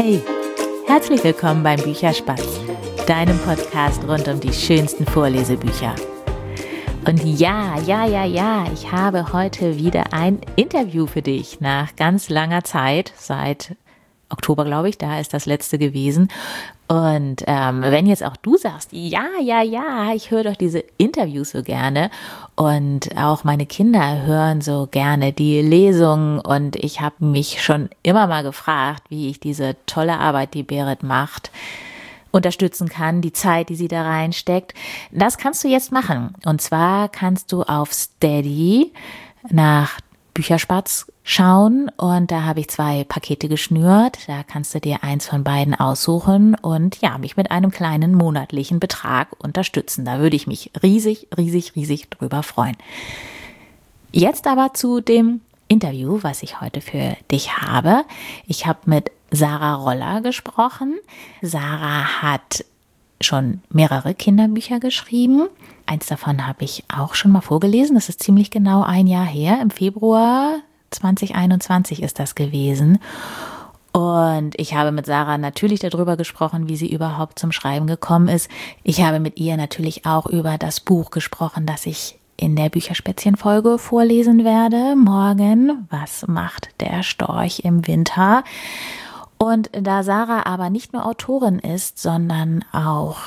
Hey, herzlich willkommen beim Bücherspatz, deinem Podcast rund um die schönsten Vorlesebücher. Und ja, ich habe heute wieder ein Interview für dich nach ganz langer Zeit, seit Oktober, glaube ich, da ist das letzte gewesen. Und wenn jetzt auch du sagst, ja, ich höre doch diese Interviews so gerne und auch meine Kinder hören so gerne die Lesungen und ich habe mich schon immer mal gefragt, wie ich diese tolle Arbeit, die Berit macht, unterstützen kann, die Zeit, die sie da reinsteckt. Das kannst du jetzt machen. Und zwar kannst du auf Steady nach Bücherspatz schauen und da habe ich 2 Pakete geschnürt. Da kannst du dir eins von beiden aussuchen und ja, mich mit einem kleinen monatlichen Betrag unterstützen. Da würde ich mich riesig drüber freuen. Jetzt aber zu dem Interview, was ich heute für dich habe. Ich habe mit Sarah Roller gesprochen. Sarah hat schon mehrere Kinderbücher geschrieben. Eins davon habe ich auch schon mal vorgelesen. Das ist ziemlich genau ein Jahr her. Im Februar 2021 ist das gewesen. Und ich habe mit Sarah natürlich darüber gesprochen, wie sie überhaupt zum Schreiben gekommen ist. Ich habe mit ihr natürlich auch über das Buch gesprochen, das ich in der Bücherspätzchen-Folge vorlesen werde. Morgen, was macht der Storch im Winter? Und da Sarah aber nicht nur Autorin ist, sondern auch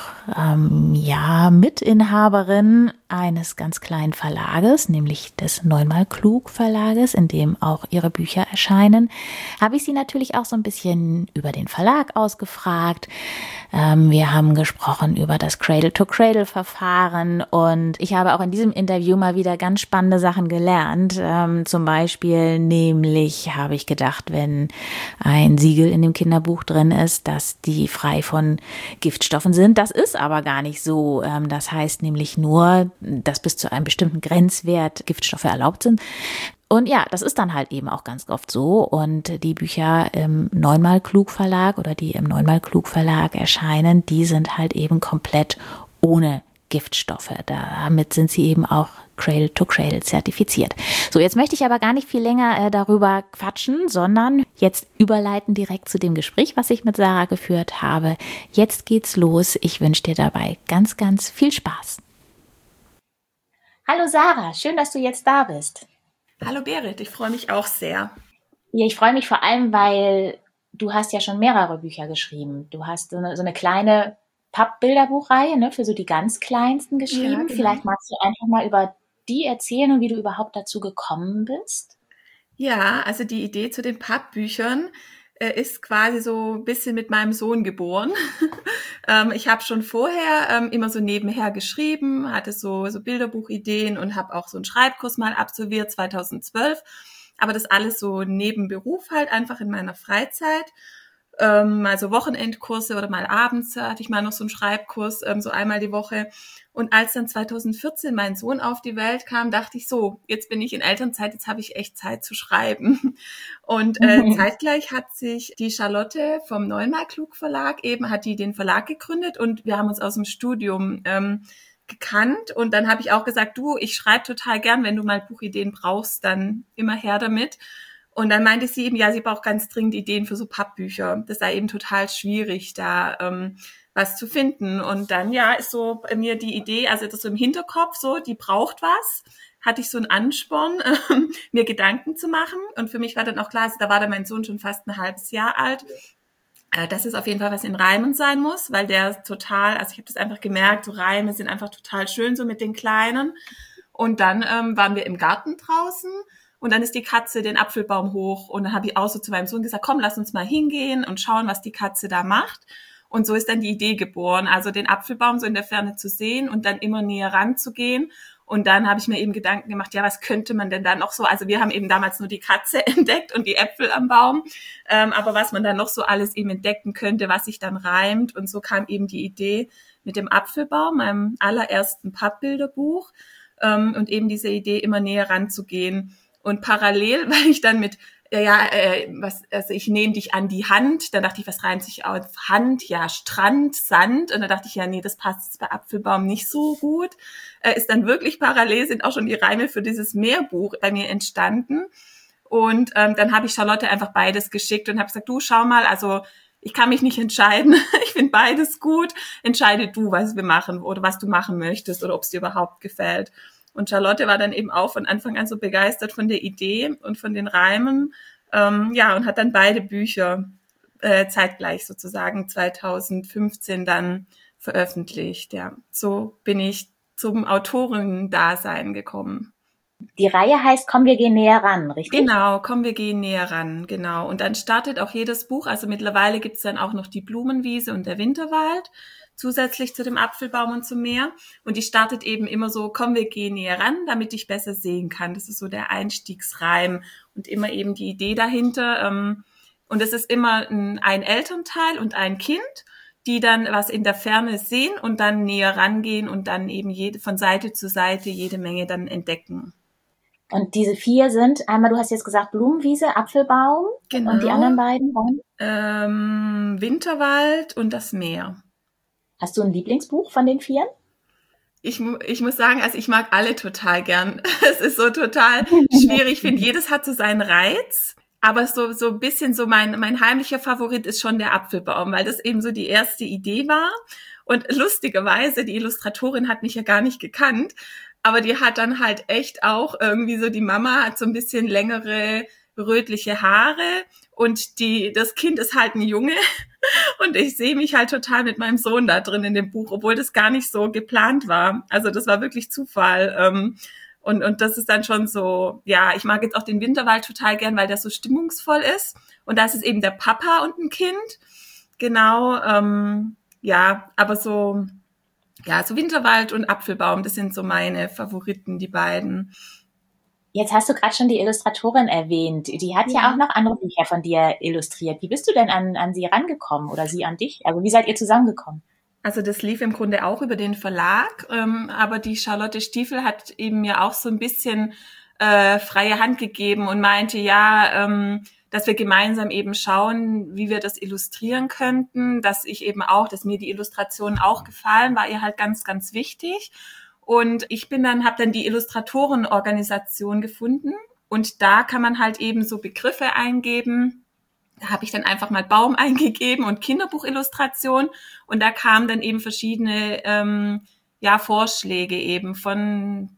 Mitinhaberin eines ganz kleinen Verlages, nämlich des 9mal Klug Verlages, in dem auch ihre Bücher erscheinen, habe ich sie natürlich auch so ein bisschen über den Verlag ausgefragt. Wir haben gesprochen über das Cradle-to-Cradle-Verfahren und ich habe auch in diesem Interview mal wieder ganz spannende Sachen gelernt. Zum Beispiel nämlich habe ich gedacht, wenn ein Siegel in dem Kinderbuch drin ist, dass die frei von Giftstoffen sind. Das ist aber gar nicht so. Das heißt nämlich nur, dass bis zu einem bestimmten Grenzwert Giftstoffe erlaubt sind. Und ja, das ist dann halt eben auch ganz oft so. Und die Bücher im 9mal Klug Verlag oder die im 9mal Klug Verlag erscheinen, die sind halt eben komplett ohne Giftstoffe. Damit sind sie eben auch Cradle to Cradle zertifiziert. So, jetzt möchte ich aber gar nicht viel länger darüber quatschen, sondern jetzt überleiten direkt zu dem Gespräch, was ich mit Sarah geführt habe. Jetzt geht's los. Ich wünsche dir dabei ganz viel Spaß. Hallo Sarah, schön, dass du jetzt da bist. Hallo Berit, ich freue mich auch sehr. Ja, ich freue mich vor allem, weil du hast ja schon mehrere Bücher geschrieben. Du hast so eine kleine Pappbilderbuchreihe, ne, für so die ganz Kleinsten geschrieben. Ja, genau. Vielleicht magst du einfach mal über die erzählen und wie du überhaupt dazu gekommen bist? Ja, also die Idee zu den Pappbüchern ist quasi so ein bisschen mit meinem Sohn geboren. Ich habe schon vorher immer so nebenher geschrieben, hatte so Bilderbuchideen und habe auch so einen Schreibkurs mal absolviert, 2012. Aber das alles so neben Beruf halt einfach in meiner Freizeit. Mal so Wochenendkurse oder mal abends hatte ich mal noch so einen Schreibkurs, so einmal die Woche. Und als dann 2014 mein Sohn auf die Welt kam, dachte ich so, jetzt bin ich in Elternzeit, jetzt habe ich echt Zeit zu schreiben. Und zeitgleich hat sich die Charlotte vom 9mal Klug Verlag hat die den Verlag gegründet und wir haben uns aus dem Studium gekannt. Und dann habe ich auch gesagt, du, ich schreibe total gern, wenn du mal Buchideen brauchst, dann immer her damit. Und dann meinte sie eben, ja, sie braucht ganz dringend Ideen für so Pappbücher. Das sei eben total schwierig, da was zu finden. Und dann, ja, ist so bei mir die Idee, also das so im Hinterkopf, so, die braucht was, hatte ich so einen Ansporn, mir Gedanken zu machen. Und für mich war dann auch klar, also da war dann mein Sohn schon fast ein halbes Jahr alt, dass es auf jeden Fall was in Reimen sein muss, weil der total, also ich habe das einfach gemerkt, so Reime sind einfach total schön, so mit den Kleinen. Und dann waren wir im Garten draußen. Und dann ist die Katze den Apfelbaum hoch und dann habe ich auch so zu meinem Sohn gesagt, komm, lass uns mal hingehen und schauen, was die Katze da macht. Und so ist dann die Idee geboren, also den Apfelbaum so in der Ferne zu sehen und dann immer näher ranzugehen. Und dann habe ich mir eben Gedanken gemacht, ja, was könnte man denn da noch so, also wir haben eben damals nur die Katze entdeckt und die Äpfel am Baum, aber was man dann noch so alles eben entdecken könnte, was sich dann reimt. Und so kam eben die Idee mit dem Apfelbaum, meinem allerersten Pappbilderbuch, und eben diese Idee, immer näher ranzugehen. Und parallel, weil ich dann mit, ich nehme dich an die Hand, dann dachte ich, was reimt sich auf Hand? Ja, Strand, Sand. Und dann dachte ich, ja, nee, das passt jetzt bei Apfelbaum nicht so gut. Ist dann wirklich parallel, sind auch schon die Reime für dieses Meerbuch bei mir entstanden. Und dann habe ich Charlotte einfach beides geschickt und habe gesagt, du, schau mal, also ich kann mich nicht entscheiden. Ich finde beides gut. Entscheide du, was wir machen oder was du machen möchtest oder ob es dir überhaupt gefällt. Und Charlotte war dann eben auch von Anfang an so begeistert von der Idee und von den Reimen. Ja, und hat dann beide Bücher zeitgleich sozusagen 2015 dann veröffentlicht. Ja, so bin ich zum Autorendasein gekommen. Die Reihe heißt Komm, wir gehen näher ran, richtig? Genau, komm, wir gehen näher ran, genau. Und dann startet auch jedes Buch, also mittlerweile gibt's dann auch noch die Blumenwiese und der Winterwald, zusätzlich zu dem Apfelbaum und zum Meer. Und die startet eben immer so, komm, wir gehen näher ran, damit ich besser sehen kann. Das ist so der Einstiegsreim und immer eben die Idee dahinter. Und es ist immer ein Elternteil und ein Kind, die dann was in der Ferne sehen und dann näher rangehen und dann eben von Seite zu Seite jede Menge dann entdecken. Und diese 4 sind, einmal, du hast jetzt gesagt, Blumenwiese, Apfelbaum, genau. Und die anderen beiden waren? Winterwald und das Meer. Hast du ein Lieblingsbuch von den 4? Ich muss sagen, also ich mag alle total gern. Es ist so total schwierig. Ich finde, jedes hat so seinen Reiz. Aber so ein bisschen so mein heimlicher Favorit ist schon der Apfelbaum, weil das eben so die erste Idee war. Und lustigerweise, die Illustratorin hat mich ja gar nicht gekannt. Aber die hat dann halt echt auch irgendwie so, die Mama hat so ein bisschen längere rötliche Haare und das Kind ist halt ein Junge und ich sehe mich halt total mit meinem Sohn da drin in dem Buch, obwohl das gar nicht so geplant war. Also das war wirklich Zufall. Und das ist dann schon so, ja, ich mag jetzt auch den Winterwald total gern, weil der so stimmungsvoll ist. Und da ist es eben der Papa und ein Kind. Genau, ja, aber so... Ja, so Winterwald und Apfelbaum, das sind so meine Favoriten, die beiden. Jetzt hast du gerade schon die Illustratorin erwähnt. Die hat ja auch noch andere Bücher von dir illustriert. Wie bist du denn an sie rangekommen oder sie an dich? Also wie seid ihr zusammengekommen? Also das lief im Grunde auch über den Verlag, aber die Charlotte Stiefel hat eben mir auch so ein bisschen freie Hand gegeben und meinte, ja, dass wir gemeinsam eben schauen, wie wir das illustrieren könnten, dass mir die Illustrationen auch gefallen, war ihr halt ganz, ganz wichtig. Und ich habe dann die Illustratorenorganisation gefunden und da kann man halt eben so Begriffe eingeben. Da habe ich dann einfach mal Baum eingegeben und Kinderbuchillustration und da kamen dann eben verschiedene Vorschläge eben von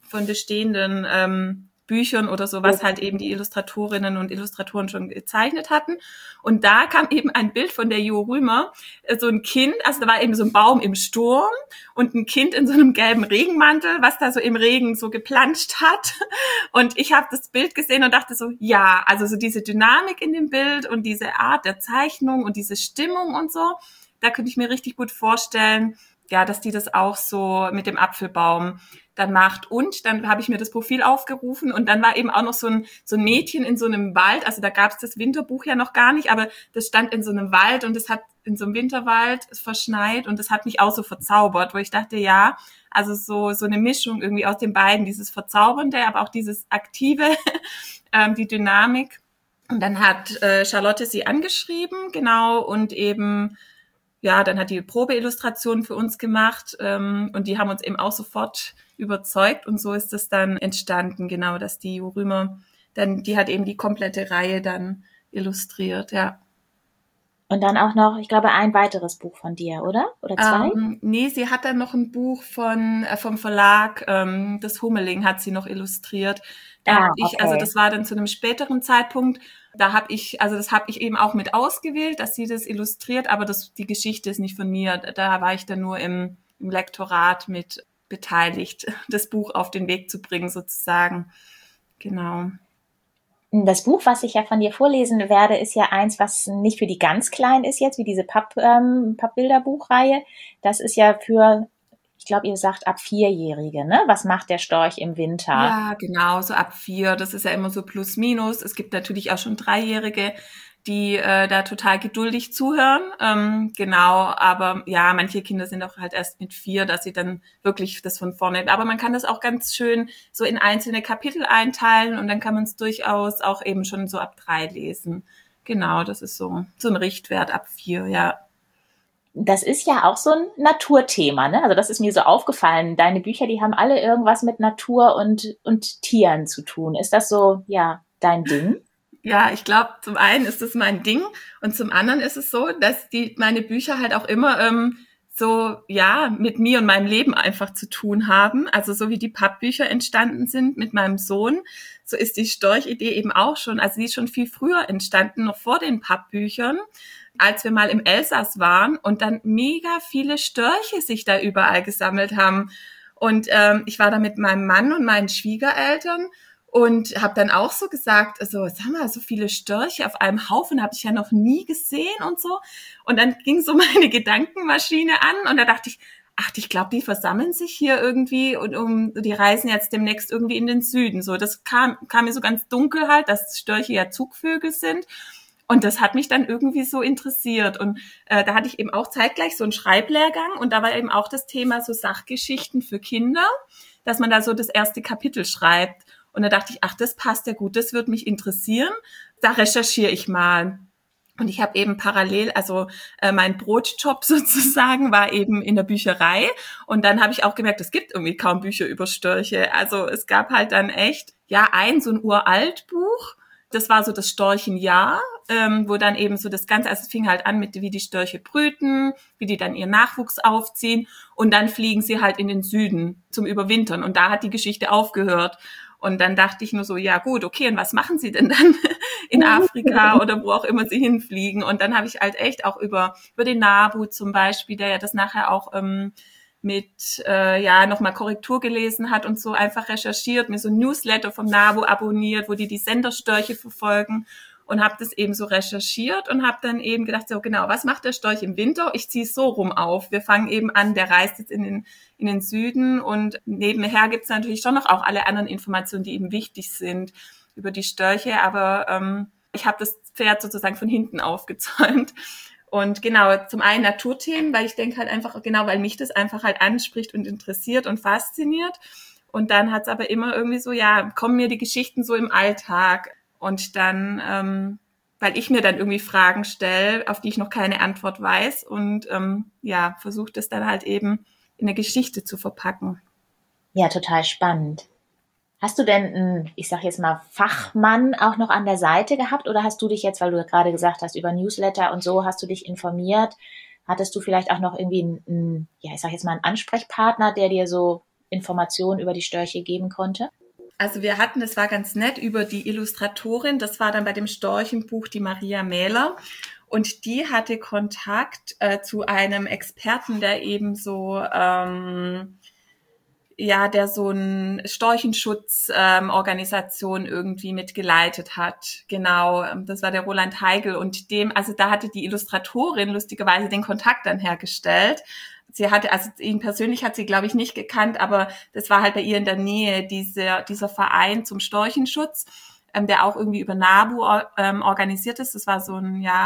bestehenden Büchern oder so, was halt eben die Illustratorinnen und Illustratoren schon gezeichnet hatten. Und da kam eben ein Bild von der Jo Rümer, so ein Kind, also da war eben so ein Baum im Sturm und ein Kind in so einem gelben Regenmantel, was da so im Regen so geplanscht hat. Und ich habe das Bild gesehen und dachte so, ja, also so diese Dynamik in dem Bild und diese Art der Zeichnung und diese Stimmung und so, da könnte ich mir richtig gut vorstellen, ja, dass die das auch so mit dem Apfelbaum dann macht. Und dann habe ich mir das Profil aufgerufen und dann war eben auch noch so ein Mädchen in so einem Wald, also da gab es das Winterbuch ja noch gar nicht, aber das stand in so einem Wald und es hat in so einem Winterwald verschneit und das hat mich auch so verzaubert, wo ich dachte, ja, also so eine Mischung irgendwie aus den beiden, dieses Verzaubernde, aber auch dieses Aktive, die Dynamik. Und dann hat Charlotte sie angeschrieben, genau, und eben ja, dann hat die Probeillustration für uns gemacht und die haben uns eben auch sofort überzeugt und so ist es dann entstanden, genau, dass die Jo Rümer die hat eben die komplette Reihe dann illustriert, ja. Und dann auch noch, ich glaube, ein weiteres Buch von dir, oder? Oder 2? Nee, sie hat dann noch ein Buch vom Verlag, das Hummeling hat sie noch illustriert. Also das war dann zu einem späteren Zeitpunkt, das habe ich eben auch mit ausgewählt, dass sie das illustriert, aber die Geschichte ist nicht von mir. Da war ich dann nur im Lektorat mit beteiligt, das Buch auf den Weg zu bringen, sozusagen. Genau. Das Buch, was ich ja von dir vorlesen werde, ist ja eins, was nicht für die ganz Kleinen ist jetzt, wie diese Pappbilderbuchreihe. Das ist ja für, ich glaube, ihr sagt ab 4-Jährige, ne? Was macht der Storch im Winter? Ja, genau, so ab 4. Das ist ja immer so plus minus. Es gibt natürlich auch schon 3-Jährige, die da total geduldig zuhören. Genau, aber ja, manche Kinder sind auch halt erst mit 4, dass sie dann wirklich das von vorne. Aber man kann das auch ganz schön so in einzelne Kapitel einteilen und dann kann man es durchaus auch eben schon so ab 3 lesen. Genau, das ist so ein Richtwert ab 4, ja. Das ist ja auch so ein Naturthema, ne? Also das ist mir so aufgefallen. Deine Bücher, die haben alle irgendwas mit Natur und Tieren zu tun. Ist das so, ja, dein Ding? Ja, ich glaube, zum einen ist es mein Ding und zum anderen ist es so, dass meine Bücher halt auch immer so, ja, mit mir und meinem Leben einfach zu tun haben. Also so wie die Pappbücher entstanden sind mit meinem Sohn, so ist die Storchidee eben auch schon, also die ist schon viel früher entstanden, noch vor den Pappbüchern, als wir mal im Elsass waren und dann mega viele Störche sich da überall gesammelt haben. Und ich war da mit meinem Mann und meinen Schwiegereltern und habe dann auch so gesagt, also sag mal, so viele Störche auf einem Haufen habe ich ja noch nie gesehen und so. Und dann ging so meine Gedankenmaschine an und da dachte ich, ach, ich glaube, die versammeln sich hier irgendwie und die reisen jetzt demnächst irgendwie in den Süden. So, das kam mir so ganz dunkel halt, dass Störche ja Zugvögel sind. Und das hat mich dann irgendwie so interessiert. Und da hatte ich eben auch zeitgleich so einen Schreiblehrgang und da war eben auch das Thema so Sachgeschichten für Kinder, dass man da so das erste Kapitel schreibt. Und da dachte ich, ach, das passt ja gut, das würde mich interessieren. Da recherchiere ich mal. Und ich habe eben parallel, also mein Brotjob sozusagen war eben in der Bücherei. Und dann habe ich auch gemerkt, es gibt irgendwie kaum Bücher über Störche. Also es gab halt dann echt, ja, so ein Uraltbuch. Das war so das Storchenjahr, wo dann eben so das Ganze, also es fing halt an mit, wie die Störche brüten, wie die dann ihren Nachwuchs aufziehen und dann fliegen sie halt in den Süden zum Überwintern. Und da hat die Geschichte aufgehört. Und dann dachte ich nur so, ja gut, okay, und was machen sie denn dann in Afrika oder wo auch immer sie hinfliegen? Und dann habe ich halt echt auch über den Nabu zum Beispiel, der ja das nachher auch mit nochmal Korrektur gelesen hat und so einfach recherchiert, mir so ein Newsletter vom Nabu abonniert, wo die Senderstörche verfolgen und habe das eben so recherchiert und habe dann eben gedacht, so genau, was macht der Storch im Winter? Ich ziehe es so rum auf. Wir fangen eben an, der reist jetzt in den Süden und nebenher gibt es natürlich schon noch auch alle anderen Informationen, die eben wichtig sind über die Störche, aber ich habe das Pferd sozusagen von hinten aufgezäumt. Und genau, zum einen Naturthemen, weil ich denke halt einfach, genau, weil mich das einfach halt anspricht und interessiert und fasziniert. Und dann hat's aber immer irgendwie so, ja, kommen mir die Geschichten so im Alltag. Und dann, weil ich mir dann irgendwie Fragen stelle, auf die ich noch keine Antwort weiß und versuche das dann halt eben in eine Geschichte zu verpacken. Ja, total spannend. Hast du denn einen, ich sag jetzt mal, Fachmann auch noch an der Seite gehabt oder hast du dich jetzt, weil du gerade gesagt hast, über Newsletter und so, hast du dich informiert? Hattest du vielleicht auch noch irgendwie einen, ja, ich sag jetzt mal, einen Ansprechpartner, der dir so Informationen über die Störche geben konnte? Also wir hatten, das war ganz nett, über die Illustratorin, das war dann bei dem Storchenbuch die Maria Mähler und die hatte Kontakt zu einem Experten, der eben so der so ein Storchenschutz-Organisation irgendwie mitgeleitet hat. Genau, das war der Roland Heigl und da hatte die Illustratorin lustigerweise den Kontakt dann hergestellt. Sie hatte, also ihn persönlich hat sie, glaube ich, nicht gekannt, aber das war halt bei ihr in der Nähe, dieser Verein zum Storchenschutz, der auch irgendwie über NABU organisiert ist. Das war so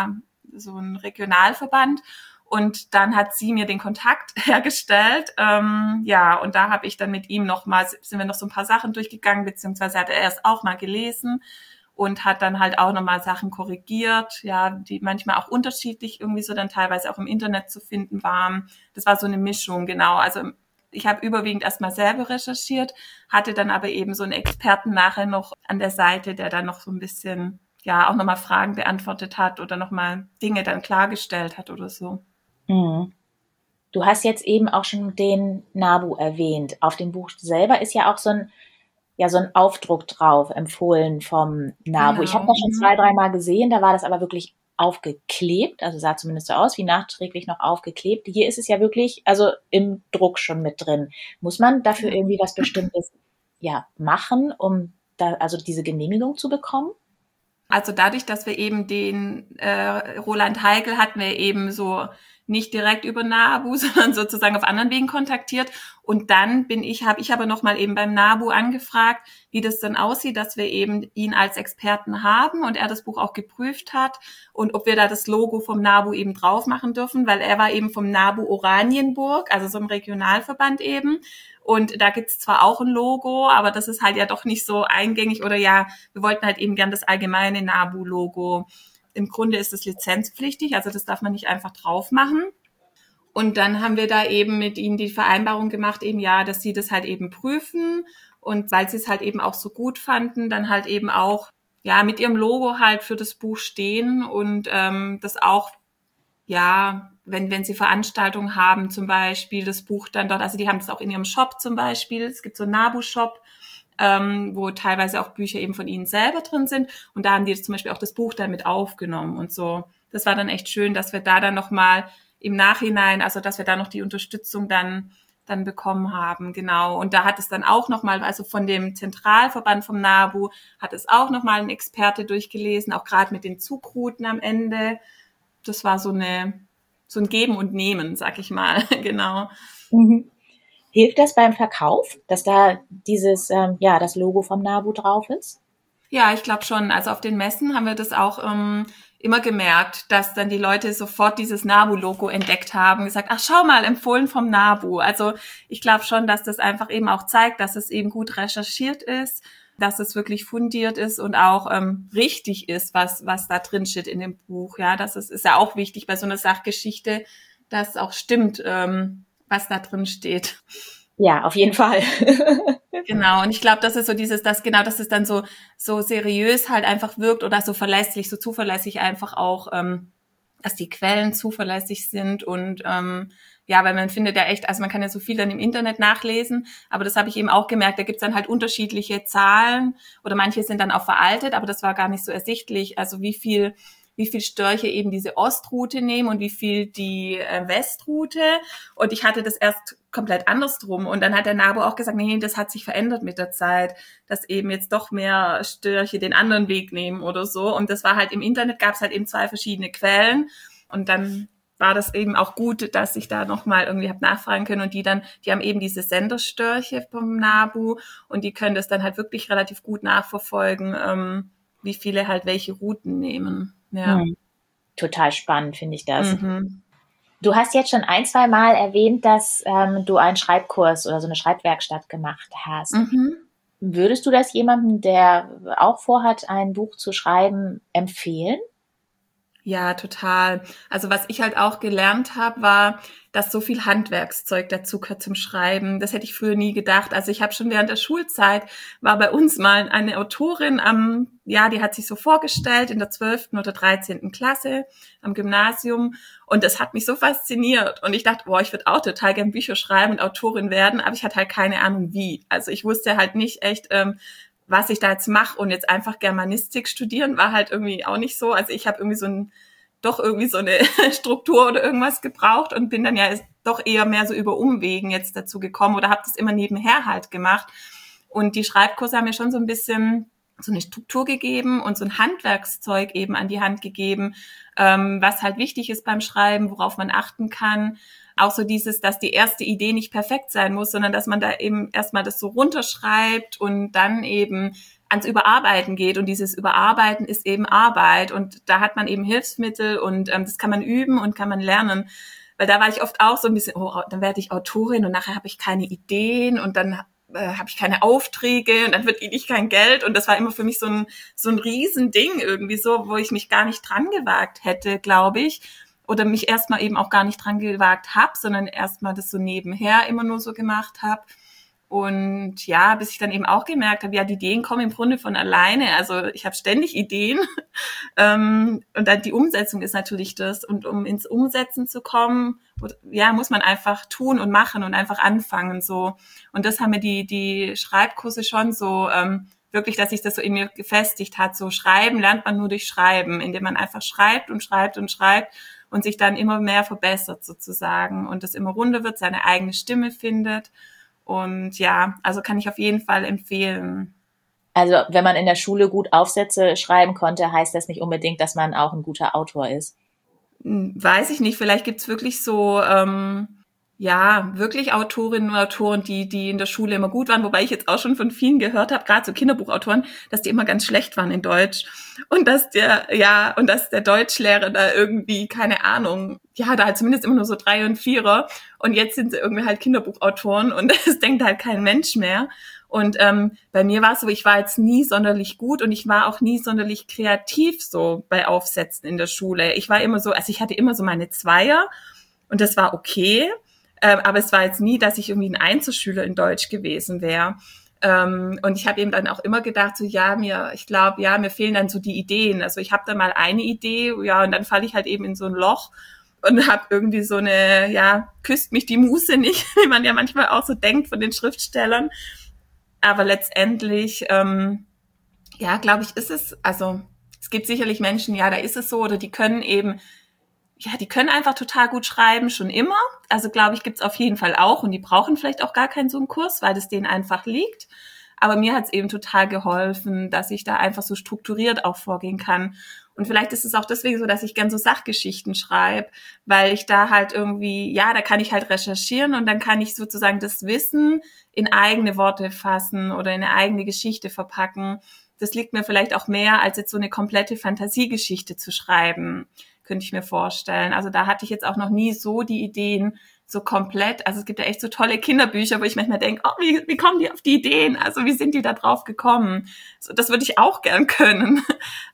ein Regionalverband. Und dann hat sie mir den Kontakt hergestellt. Und da habe ich dann mit ihm sind wir noch so ein paar Sachen durchgegangen, beziehungsweise hat er es auch mal gelesen und hat dann halt auch nochmal Sachen korrigiert, ja, die manchmal auch unterschiedlich irgendwie so dann teilweise auch im Internet zu finden waren. Das war so eine Mischung, genau. Also ich habe überwiegend erstmal selber recherchiert, hatte dann aber eben so einen Experten nachher noch an der Seite, der dann noch so ein bisschen, ja, auch nochmal Fragen beantwortet hat oder nochmal Dinge dann klargestellt hat oder so. Mhm. Du hast jetzt eben auch schon den Nabu erwähnt. Auf dem Buch selber ist ja auch so ein Aufdruck drauf, empfohlen vom Nabu. Genau. Ich habe das schon 2, 3 Mal gesehen, da war das aber wirklich aufgeklebt, also sah zumindest so aus, wie nachträglich noch aufgeklebt. Hier ist es ja wirklich, also im Druck schon mit drin. Muss man dafür irgendwie was Bestimmtes, machen, um da, also diese Genehmigung zu bekommen? Also dadurch, dass wir eben den Roland Heigl hatten wir eben so nicht direkt über NABU, sondern sozusagen auf anderen Wegen kontaktiert. Und dann habe ich aber nochmal eben beim NABU angefragt, wie das dann aussieht, dass wir eben ihn als Experten haben und er das Buch auch geprüft hat und ob wir da das Logo vom NABU eben drauf machen dürfen, weil er war eben vom NABU Oranienburg, also so einem Regionalverband eben. Und da gibt's zwar auch ein Logo, aber das ist halt ja doch nicht so eingängig oder wir wollten halt eben gern das allgemeine NABU-Logo. Im Grunde ist es lizenzpflichtig, also das darf man nicht einfach drauf machen. Und dann haben wir da eben mit ihnen die Vereinbarung gemacht, eben dass sie das halt eben prüfen und weil sie es halt eben auch so gut fanden, dann halt eben auch ja, mit ihrem Logo halt für das Buch stehen und das auch, ja, wenn sie Veranstaltungen haben, zum Beispiel das Buch dann dort, also die haben das auch in ihrem Shop zum Beispiel, es gibt so einen NABU-Shop, wo teilweise auch Bücher eben von ihnen selber drin sind und da haben die zum Beispiel auch das Buch dann mit aufgenommen und so. Das war dann echt schön, dass wir da dann nochmal im Nachhinein, also dass wir da noch die Unterstützung dann bekommen haben, genau. Und da hat es dann auch nochmal, also von dem Zentralverband vom NABU, hat es auch nochmal ein Experte durchgelesen, auch gerade mit den Zugrouten am Ende. Das war so ein Geben und Nehmen, sag ich mal, genau. Mhm. Hilft das beim Verkauf, dass da dieses, das Logo vom NABU drauf ist? Ja, ich glaube schon. Also auf den Messen haben wir das auch immer gemerkt, dass dann die Leute sofort dieses NABU-Logo entdeckt haben, gesagt, ach schau mal, empfohlen vom NABU. Also ich glaube schon, dass das einfach eben auch zeigt, dass es eben gut recherchiert ist, dass es wirklich fundiert ist und auch richtig ist, was da drin steht in dem Buch. Ja, das ist ja auch wichtig bei so einer Sachgeschichte, dass auch stimmt, was da drin steht. Ja, auf jeden Fall. Genau, und ich glaube, das ist so dass es dann so seriös halt einfach wirkt oder so verlässlich, so zuverlässig einfach auch, dass die Quellen zuverlässig sind und ja, weil man findet ja echt, also man kann ja so viel dann im Internet nachlesen, aber das habe ich eben auch gemerkt, da gibt's dann halt unterschiedliche Zahlen oder manche sind dann auch veraltet, aber das war gar nicht so ersichtlich, also wie viel Störche eben diese Ostroute nehmen und wie viel die Westroute. Und ich hatte das erst komplett andersrum. Und dann hat der NABU auch gesagt, nee, das hat sich verändert mit der Zeit, dass eben jetzt doch mehr Störche den anderen Weg nehmen oder so. Und das war halt im Internet, gab es halt eben 2 verschiedene Quellen. Und dann war das eben auch gut, dass ich da nochmal irgendwie habe nachfragen können. Und die haben eben diese Senderstörche vom NABU und die können das dann halt wirklich relativ gut nachverfolgen, wie viele halt welche Routen nehmen. Ja. Total spannend, finde ich das. Mhm. Du hast jetzt schon 1-2 Mal erwähnt, dass du einen Schreibkurs oder so eine Schreibwerkstatt gemacht hast. Mhm. Würdest du das jemandem, der auch vorhat, ein Buch zu schreiben, empfehlen? Ja, total. Also was ich halt auch gelernt habe, war, dass so viel Handwerkszeug dazu gehört zum Schreiben. Das hätte ich früher nie gedacht. Also ich habe schon während der Schulzeit, war bei uns mal eine Autorin die hat sich so vorgestellt in der 12. oder 13. Klasse am Gymnasium und das hat mich so fasziniert und ich dachte, ich würde auch total gern Bücher schreiben und Autorin werden, aber ich hatte halt keine Ahnung wie. Also ich wusste halt nicht echt, was ich da jetzt mache und jetzt einfach Germanistik studieren war halt irgendwie auch nicht so. Also ich habe irgendwie so eine Struktur oder irgendwas gebraucht und bin dann ja doch eher mehr so über Umwegen jetzt dazu gekommen oder habe das immer nebenher halt gemacht. Und die Schreibkurse haben mir schon so ein bisschen so eine Struktur gegeben und so ein Handwerkszeug eben an die Hand gegeben, was halt wichtig ist beim Schreiben, worauf man achten kann. Auch so dieses, dass die erste Idee nicht perfekt sein muss, sondern dass man da eben erstmal das so runterschreibt und dann eben ans Überarbeiten geht. Und dieses Überarbeiten ist eben Arbeit. Und da hat man eben Hilfsmittel und das kann man üben und kann man lernen. Weil da war ich oft auch so ein bisschen, dann werde ich Autorin und nachher habe ich keine Ideen und dann habe ich keine Aufträge und dann wird ich kein Geld. Und das war immer für mich so ein Riesending irgendwie so, wo ich mich gar nicht dran gewagt hätte, glaube ich. Oder mich erstmal eben auch gar nicht dran gewagt habe, sondern erstmal das so nebenher immer nur so gemacht habe. Und ja, bis ich dann eben auch gemerkt habe, ja, die Ideen kommen im Grunde von alleine. Also ich habe ständig Ideen. Und dann die Umsetzung ist natürlich das. Und um ins Umsetzen zu kommen, ja, muss man einfach tun und machen und einfach anfangen so. Und das haben mir die Schreibkurse schon so wirklich, dass sich das so in mir gefestigt hat. So schreiben lernt man nur durch Schreiben, indem man einfach schreibt und schreibt und schreibt und sich dann immer mehr verbessert sozusagen und das immer runder wird, seine eigene Stimme findet. Und ja, also kann ich auf jeden Fall empfehlen. Also wenn man in der Schule gut Aufsätze schreiben konnte, heißt das nicht unbedingt, dass man auch ein guter Autor ist. Weiß ich nicht, vielleicht gibt's wirklich so wirklich Autorinnen und Autoren, die in der Schule immer gut waren, wobei ich jetzt auch schon von vielen gehört habe, gerade so Kinderbuchautoren, dass die immer ganz schlecht waren in Deutsch und dass der Deutschlehrer da irgendwie, keine Ahnung, ja, da halt zumindest immer nur so 3 und 4er und jetzt sind sie irgendwie halt Kinderbuchautoren und das denkt halt kein Mensch mehr. Und bei mir war es so, ich war jetzt nie sonderlich gut und ich war auch nie sonderlich kreativ so bei Aufsätzen in der Schule. Ich war immer so, also ich hatte immer so meine Zweier und das war okay. Aber es war jetzt nie, dass ich irgendwie ein Einzelschüler in Deutsch gewesen wäre. Und ich habe eben dann auch immer gedacht, so mir fehlen dann so die Ideen. Also ich habe da mal eine Idee, ja, und dann falle ich halt eben in so ein Loch und habe irgendwie so küsst mich die Muse nicht, wie man ja manchmal auch so denkt von den Schriftstellern. Aber letztendlich, glaube ich, ist es, also es gibt sicherlich Menschen, ja, da ist es so, oder die können einfach total gut schreiben, schon immer. Also glaube ich, gibt's auf jeden Fall auch, und die brauchen vielleicht auch gar keinen so einen Kurs, weil das denen einfach liegt. Aber mir hat's eben total geholfen, dass ich da einfach so strukturiert auch vorgehen kann. Und vielleicht ist es auch deswegen so, dass ich gern so Sachgeschichten schreibe, weil ich da halt irgendwie, ja, da kann ich halt recherchieren und dann kann ich sozusagen das Wissen in eigene Worte fassen oder in eine eigene Geschichte verpacken. Das liegt mir vielleicht auch mehr, als jetzt so eine komplette Fantasiegeschichte zu schreiben, könnte ich mir vorstellen. Also da hatte ich jetzt auch noch nie so die Ideen so komplett. Also es gibt ja echt so tolle Kinderbücher, wo ich manchmal denke, oh, wie kommen die auf die Ideen? Also wie sind die da drauf gekommen? So, das würde ich auch gern können.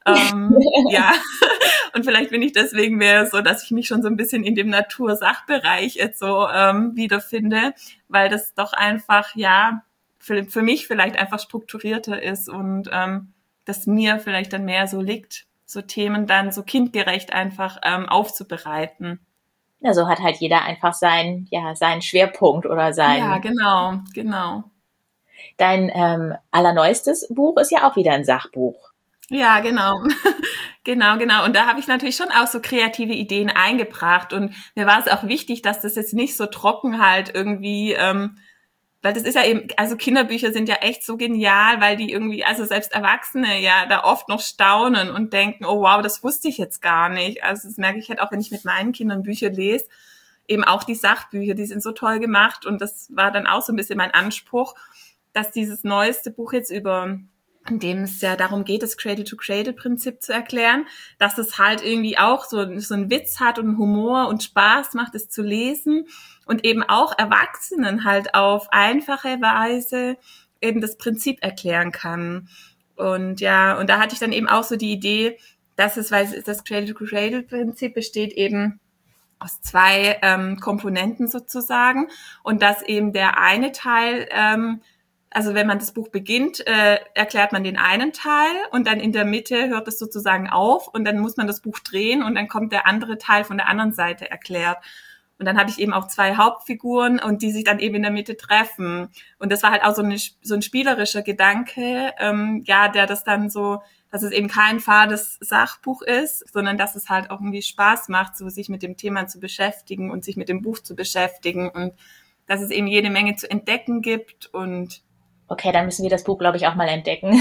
Ja, und vielleicht bin ich deswegen mehr so, dass ich mich schon so ein bisschen in dem Natursachbereich jetzt so wiederfinde, weil das doch einfach, ja, für mich vielleicht einfach strukturierter ist und das mir vielleicht dann mehr so liegt, so Themen dann so kindgerecht einfach aufzubereiten. Ja, so hat halt jeder einfach seinen Schwerpunkt oder Ja, genau. Dein allerneuestes Buch ist ja auch wieder ein Sachbuch. Ja, genau. Genau. Und da habe ich natürlich schon auch so kreative Ideen eingebracht. Und mir war es auch wichtig, dass das jetzt nicht so trocken halt irgendwie, weil das ist ja eben, also Kinderbücher sind ja echt so genial, weil die irgendwie, also selbst Erwachsene ja da oft noch staunen und denken, oh wow, das wusste ich jetzt gar nicht. Also das merke ich halt auch, wenn ich mit meinen Kindern Bücher lese. Eben auch die Sachbücher, die sind so toll gemacht. Und das war dann auch so ein bisschen mein Anspruch, dass dieses neueste Buch jetzt in dem es ja darum geht, das Cradle-to-Cradle-Prinzip zu erklären, dass es halt irgendwie auch so einen Witz hat und Humor und Spaß macht, es zu lesen und eben auch Erwachsenen halt auf einfache Weise eben das Prinzip erklären kann. Und ja, und da hatte ich dann eben auch so die Idee, weil das Cradle-to-Cradle-Prinzip besteht eben aus zwei Komponenten sozusagen, und dass eben der eine Teil, also wenn man das Buch beginnt, erklärt man den einen Teil und dann in der Mitte hört es sozusagen auf und dann muss man das Buch drehen und dann kommt der andere Teil von der anderen Seite erklärt. Und dann habe ich eben auch zwei Hauptfiguren und die sich dann eben in der Mitte treffen. Und das war halt auch so ein spielerischer Gedanke, der das dann so, dass es eben kein fades Sachbuch ist, sondern dass es halt auch irgendwie Spaß macht, so sich mit dem Thema zu beschäftigen und sich mit dem Buch zu beschäftigen und dass es eben jede Menge zu entdecken gibt. Und okay, dann müssen wir das Buch, glaube ich, auch mal entdecken.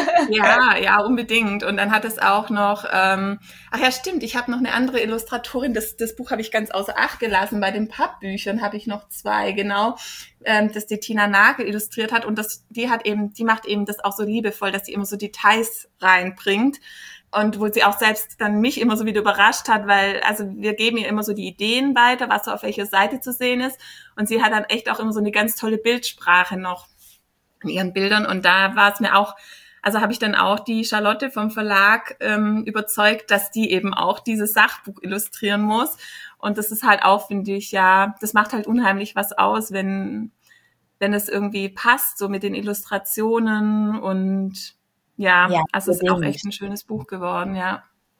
ja, unbedingt. Und dann hat es auch noch, ach ja, stimmt, ich habe noch eine andere Illustratorin, das Buch habe ich ganz außer Acht gelassen. Bei den Pappbüchern habe ich noch zwei, genau, das die Tina Nagel illustriert hat. Und die macht eben das auch so liebevoll, dass sie immer so Details reinbringt. Und wo sie auch selbst dann mich immer so wieder überrascht hat, weil, also wir geben ihr immer so die Ideen weiter, was so auf welcher Seite zu sehen ist. Und sie hat dann echt auch immer so eine ganz tolle Bildsprache noch in ihren Bildern. Und da war es mir auch, also habe ich dann auch die Charlotte vom Verlag überzeugt, dass die eben auch dieses Sachbuch illustrieren muss. Und das ist halt auch, finde ich, ja, das macht halt unheimlich was aus, wenn es irgendwie passt, so mit den Illustrationen. Und ja, also es ist auch echt ein schönes Buch geworden, ja.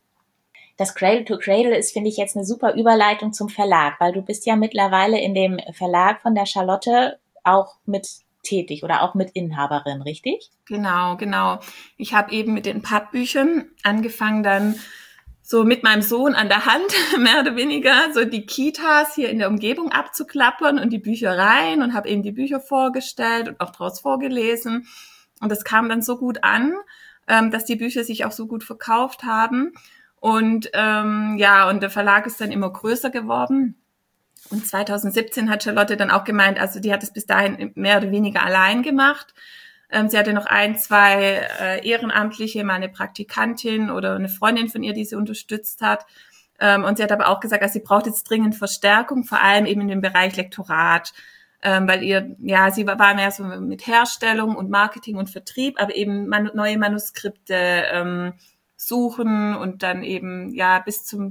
Das Cradle to Cradle ist, finde ich, jetzt eine super Überleitung zum Verlag, weil du bist ja mittlerweile in dem Verlag von der Charlotte auch mit tätig oder auch mit Inhaberin, richtig? Genau. Ich habe eben mit den Pappbüchern angefangen, dann so mit meinem Sohn an der Hand, mehr oder weniger, so die Kitas hier in der Umgebung abzuklappern und die Büchereien und habe eben die Bücher vorgestellt und auch draus vorgelesen. Und das kam dann so gut an, dass die Bücher sich auch so gut verkauft haben. Und und der Verlag ist dann immer größer geworden. Und 2017 hat Charlotte dann auch gemeint, also die hat es bis dahin mehr oder weniger allein gemacht. Sie hatte noch zwei Ehrenamtliche, mal eine Praktikantin oder eine Freundin von ihr, die sie unterstützt hat. Und sie hat aber auch gesagt, also sie braucht jetzt dringend Verstärkung, vor allem eben in dem Bereich Lektorat. Weil sie war mehr so mit Herstellung und Marketing und Vertrieb, aber eben neue Manuskripte suchen und dann eben bis zum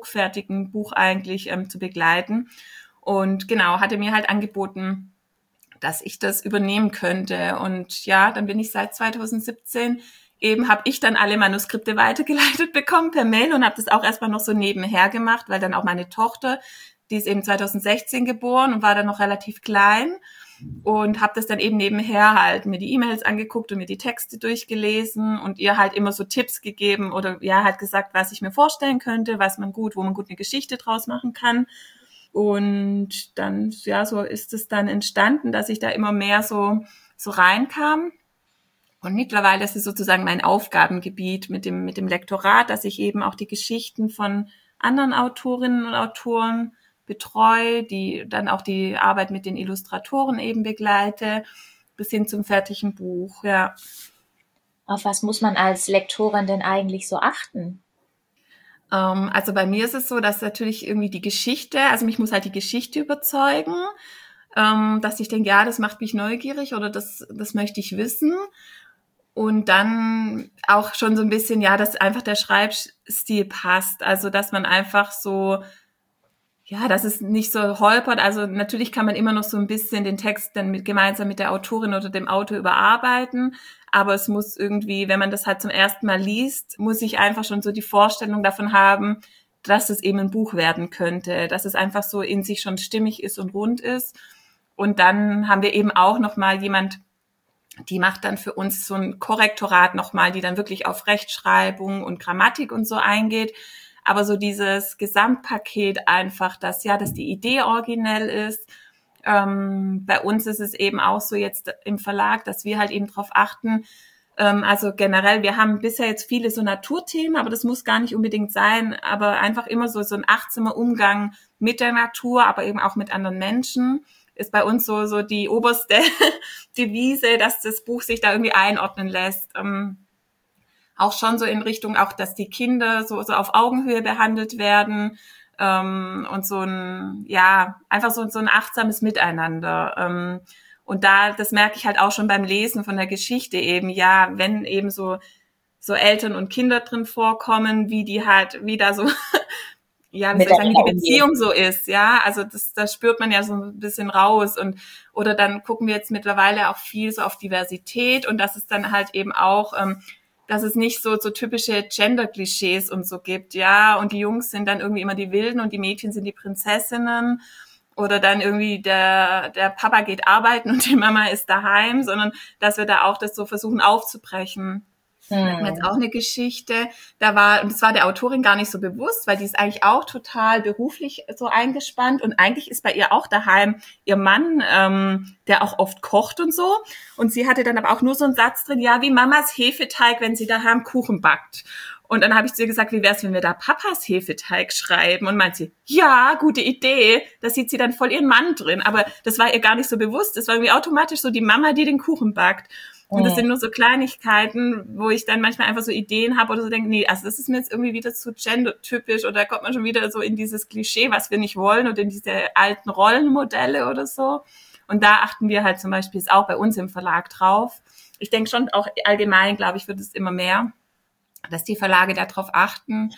druckfertigen Buch eigentlich zu begleiten. Und genau, hatte mir halt angeboten, dass ich das übernehmen könnte. Und ja, dann bin ich seit 2017 habe ich dann alle Manuskripte weitergeleitet bekommen per Mail und habe das auch erstmal noch so nebenher gemacht, weil dann auch meine Tochter, die ist eben 2016 geboren und war dann noch relativ klein und habe das dann eben nebenher halt mir die E-Mails angeguckt und mir die Texte durchgelesen und ihr halt immer so Tipps gegeben oder ja halt gesagt, was ich mir vorstellen könnte, wo man gut eine Geschichte draus machen kann. Und dann, ja, so ist es dann entstanden, dass ich da immer mehr so reinkam. Und mittlerweile ist es sozusagen mein Aufgabengebiet mit dem Lektorat, dass ich eben auch die Geschichten von anderen Autorinnen und Autoren betreue, die dann auch die Arbeit mit den Illustratoren eben begleite, bis hin zum fertigen Buch, ja. Auf was muss man als Lektorin denn eigentlich so achten? Also bei mir ist es so, dass natürlich irgendwie die Geschichte, also mich muss halt die Geschichte überzeugen, dass ich denke, ja, das macht mich neugierig oder das möchte ich wissen. Und dann auch schon so ein bisschen, ja, dass einfach der Schreibstil passt. Also, dass man einfach so, ja, dass es nicht so holpert. Also, natürlich kann man immer noch so ein bisschen den Text dann gemeinsam mit der Autorin oder dem Autor überarbeiten. Aber es muss irgendwie, wenn man das halt zum ersten Mal liest, muss ich einfach schon so die Vorstellung davon haben, dass es eben ein Buch werden könnte. Dass es einfach so in sich schon stimmig ist und rund ist. Und dann haben wir eben auch noch mal jemand, die macht dann für uns so ein Korrektorat nochmal, die dann wirklich auf Rechtschreibung und Grammatik und so eingeht. Aber so dieses Gesamtpaket einfach, dass die Idee originell ist. Bei uns ist es eben auch so jetzt im Verlag, dass wir halt eben drauf achten. Also generell, wir haben bisher jetzt viele so Naturthemen, aber das muss gar nicht unbedingt sein. Aber einfach immer so ein achtsamer Umgang mit der Natur, aber eben auch mit anderen Menschen. Ist bei uns so die oberste Devise, dass das Buch sich da irgendwie einordnen lässt. Auch schon so in Richtung, auch dass die Kinder so auf Augenhöhe behandelt werden und so ein, ja, einfach so ein achtsames Miteinander. Und das merke ich halt auch schon beim Lesen von der Geschichte eben, ja, wenn eben so Eltern und Kinder drin vorkommen, wie da so ja, wie soll ich sagen, wie die Beziehung so ist, ja, also das spürt man ja so ein bisschen raus oder dann gucken wir jetzt mittlerweile auch viel so auf Diversität und dass es dann halt eben auch, dass es nicht so typische Gender-Klischees und so gibt, ja, und die Jungs sind dann irgendwie immer die Wilden und die Mädchen sind die Prinzessinnen oder dann irgendwie der Papa geht arbeiten und die Mama ist daheim, sondern dass wir da auch das so versuchen aufzubrechen. Wir hatten jetzt auch eine Geschichte, und das war der Autorin gar nicht so bewusst, weil die ist eigentlich auch total beruflich so eingespannt und eigentlich ist bei ihr auch daheim ihr Mann, der auch oft kocht und so. Und sie hatte dann aber auch nur so einen Satz drin, ja, wie Mamas Hefeteig, wenn sie daheim Kuchen backt. Und dann habe ich zu ihr gesagt, wie wär's, wenn wir da Papas Hefeteig schreiben? Und meint sie, ja, gute Idee. Da sieht sie dann voll ihren Mann drin. Aber das war ihr gar nicht so bewusst. Das war irgendwie automatisch so die Mama, die den Kuchen backt. Und das sind nur so Kleinigkeiten, wo ich dann manchmal einfach so Ideen habe oder so denke, nee, also das ist mir jetzt irgendwie wieder zu gendertypisch oder da kommt man schon wieder so in dieses Klischee, was wir nicht wollen oder in diese alten Rollenmodelle oder so. Und da achten wir halt zum Beispiel jetzt auch bei uns im Verlag drauf. Ich denke schon auch allgemein, glaube ich, wird es immer mehr, dass die Verlage darauf achten.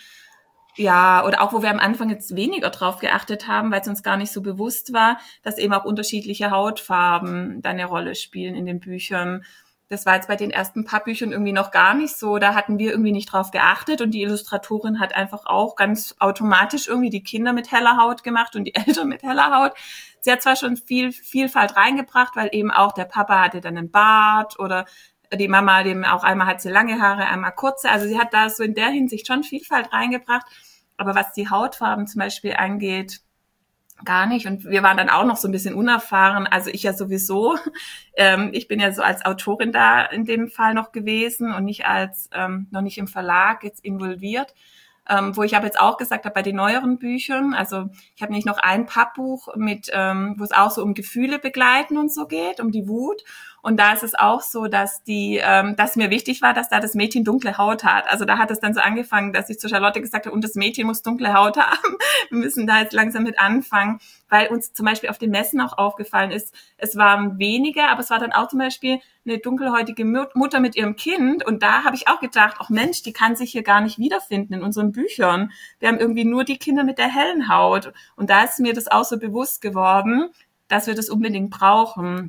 Ja, oder auch, wo wir am Anfang jetzt weniger drauf geachtet haben, weil es uns gar nicht so bewusst war, dass eben auch unterschiedliche Hautfarben da eine Rolle spielen in den Büchern. Das war jetzt bei den ersten paar Büchern irgendwie noch gar nicht so. Da hatten wir irgendwie nicht drauf geachtet und die Illustratorin hat einfach auch ganz automatisch irgendwie die Kinder mit heller Haut gemacht und die Eltern mit heller Haut. Sie hat zwar schon viel Vielfalt reingebracht, weil eben auch der Papa hatte dann einen Bart oder die Mama, dem auch einmal hat sie lange Haare, einmal kurze. Also sie hat da so in der Hinsicht schon Vielfalt reingebracht. Aber was die Hautfarben zum Beispiel angeht, gar nicht. Und wir waren dann auch noch so ein bisschen unerfahren. Also ich ja sowieso. Ich bin ja so als Autorin da in dem Fall noch gewesen und nicht noch nicht im Verlag jetzt involviert. Wo ich aber jetzt auch gesagt habe, bei den neueren Büchern, also ich habe nämlich noch ein Pappbuch wo es auch so um Gefühle begleiten und so geht, um die Wut. Und da ist es auch so, dass mir wichtig war, dass da das Mädchen dunkle Haut hat. Also da hat es dann so angefangen, dass ich zu Charlotte gesagt habe, und das Mädchen muss dunkle Haut haben. Wir müssen da jetzt langsam mit anfangen, weil uns zum Beispiel auf den Messen auch aufgefallen ist, es waren weniger, aber es war dann auch zum Beispiel eine dunkelhäutige Mutter mit ihrem Kind. Und da habe ich auch gedacht, ach Mensch, die kann sich hier gar nicht wiederfinden in unseren Büchern. Wir haben irgendwie nur die Kinder mit der hellen Haut. Und da ist mir das auch so bewusst geworden, dass wir das unbedingt brauchen.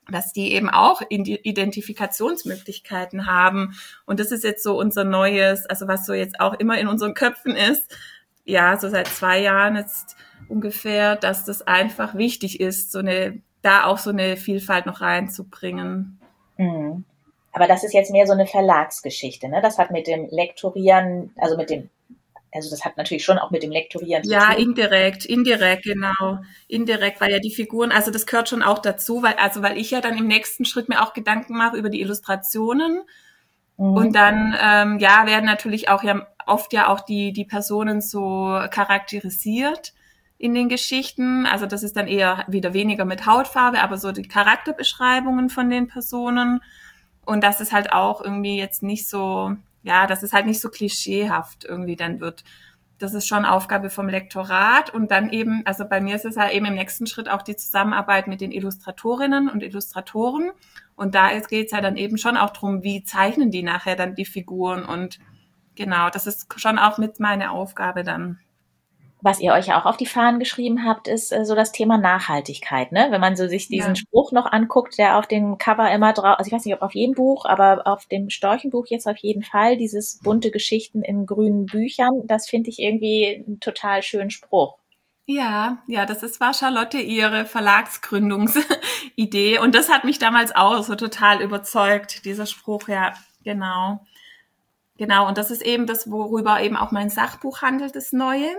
dass die eben auch Identifikationsmöglichkeiten haben. Und das ist jetzt so unser neues, also was so jetzt auch immer in unseren Köpfen ist, ja, so seit 2 Jahren jetzt ungefähr, dass das einfach wichtig ist, da auch so eine Vielfalt noch reinzubringen. Mhm. Aber das ist jetzt mehr so eine Verlagsgeschichte, ne? Das hat mit dem Lektorieren, also das hat natürlich schon auch mit dem Lektorieren zu Ja, tun. indirekt, genau. Indirekt, weil ja die Figuren, also das gehört schon auch dazu, weil ich ja dann im nächsten Schritt mir auch Gedanken mache über die Illustrationen. Und Mhm. dann, werden natürlich auch ja oft ja auch die Personen so charakterisiert in den Geschichten. Also das ist dann eher wieder weniger mit Hautfarbe, aber so die Charakterbeschreibungen von den Personen. Und dass es halt auch irgendwie jetzt nicht so, ja, dass es halt nicht so klischeehaft irgendwie dann wird. Das ist schon Aufgabe vom Lektorat und dann eben, also bei mir ist es ja eben im nächsten Schritt auch die Zusammenarbeit mit den Illustratorinnen und Illustratoren. Und da geht es ja dann eben schon auch drum, wie zeichnen die nachher dann die Figuren und genau, das ist schon auch mit meine Aufgabe dann. Was ihr euch ja auch auf die Fahnen geschrieben habt, ist so das Thema Nachhaltigkeit, ne? Wenn man so sich diesen Ja. Spruch noch anguckt, der auf dem Cover immer drauf, also ich weiß nicht, ob auf jedem Buch, aber auf dem Storchenbuch jetzt auf jeden Fall, dieses bunte Geschichten in grünen Büchern, das finde ich irgendwie einen total schönen Spruch. Ja, war Charlotte ihre Verlagsgründungsidee und das hat mich damals auch so total überzeugt, dieser Spruch, ja, genau. Genau, und das ist eben das, worüber eben auch mein Sachbuch handelt, das Neue,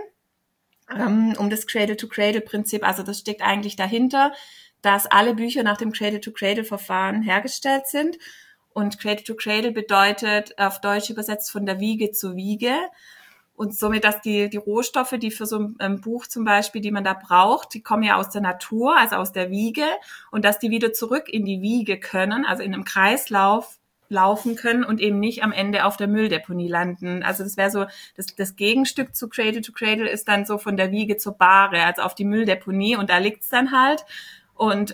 um das Cradle-to-Cradle-Prinzip. Also das steckt eigentlich dahinter, dass alle Bücher nach dem Cradle-to-Cradle-Verfahren hergestellt sind. Und Cradle-to-Cradle bedeutet auf Deutsch übersetzt von der Wiege zur Wiege. Und somit, dass die Rohstoffe, die für so ein Buch zum Beispiel, die man da braucht, die kommen ja aus der Natur, also aus der Wiege. Und dass die wieder zurück in die Wiege können, also in einem Kreislauf laufen können und eben nicht am Ende auf der Mülldeponie landen. Also das wäre so, das Gegenstück zu Cradle to Cradle ist dann so von der Wiege zur Bahre, also auf die Mülldeponie und da liegt's dann halt und